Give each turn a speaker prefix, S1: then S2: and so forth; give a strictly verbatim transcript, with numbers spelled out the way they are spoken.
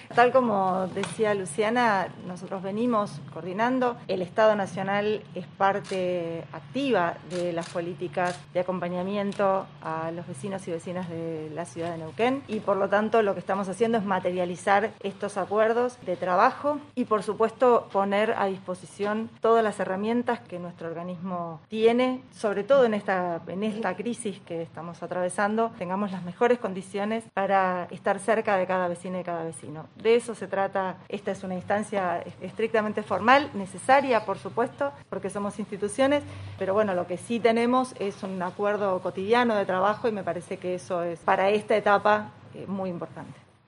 S1: Tal como decía Luciana, nosotros venimos coordinando. El Estado Nacional es parte activa de las políticas de acompañamiento a los vecinos y vecinas de la ciudad de Neuquén y por lo tanto lo que estamos haciendo es materializar estos acuerdos de trabajo y por supuesto poner a disposición todas las herramientas que nuestro organismo tiene, sobre todo en esta, en esta crisis que estamos atravesando, tengamos las mejores condiciones para estar cerca de cada vecino y cada vecino. De eso se trata. Esta es una instancia estrictamente formal, necesaria, por supuesto, porque somos instituciones, pero bueno, lo que sí tenemos es un acuerdo cotidiano de trabajo y me parece que eso es para esta etapa eh, muy importante.